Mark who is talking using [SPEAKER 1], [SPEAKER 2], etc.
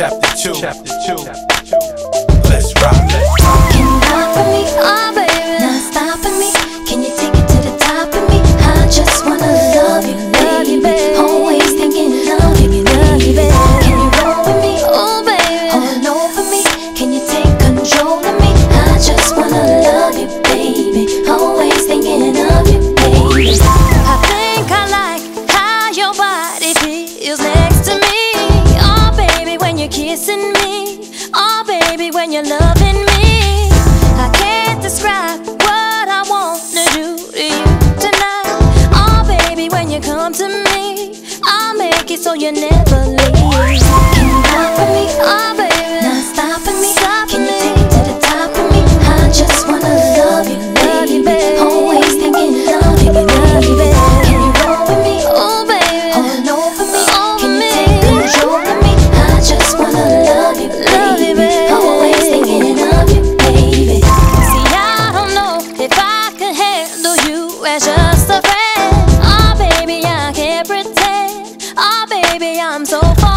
[SPEAKER 1] Chapter 2. Let's rock.
[SPEAKER 2] Can you rock for me? Oh baby, not stopping me. Can you take it to the top of me? I just wanna love you, baby. Always thinking of you, baby. Can you roll with me? Oh baby, all over me. Can you take control of me? I just wanna love you, baby. Always thinking of you, baby. I think I like how your body feels next to me. Oh baby, when you're kissing me. Oh baby, when you're loving me. I can't describe what I wanna do to you tonight. Oh baby, when you come to me, I'll make it so you never leave. Can you rock for me? Oh baby, not stopping me. Can you take it to the top of me? I just wanna love you, baby. Always thinking of you, baby. Can you roll with me? Oh baby, all over me. Can you take control of me? I just wanna love you, baby. Always thinking of you, baby. See, I don't know if I could handle you as just a friend. Oh baby, I can't pretend. Oh baby, I'm so far